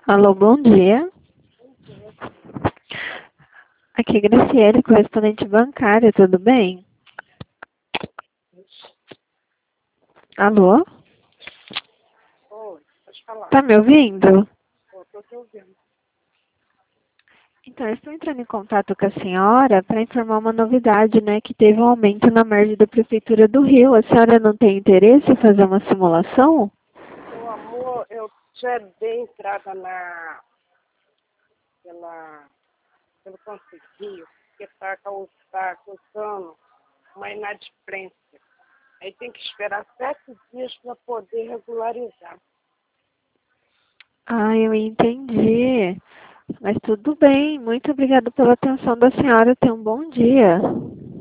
Alô, bom dia. Aqui é Graciele, correspondente bancária, tudo bem? Alô? Oi, pode falar. Tá me ouvindo? Tô te ouvindo. Então, eu estou entrando em contato com a senhora para informar uma novidade, né? Que teve um aumento na margem da Prefeitura do Rio. A senhora não tem interesse em fazer uma simulação? Meu amor, eu já dei entrada pela, pelo Conselho, que está causando uma inadimplência. Aí tem que esperar 7 dias para poder regularizar. Ah, eu entendi. Mas tudo bem. Muito obrigada pela atenção da senhora. Tenha um bom dia.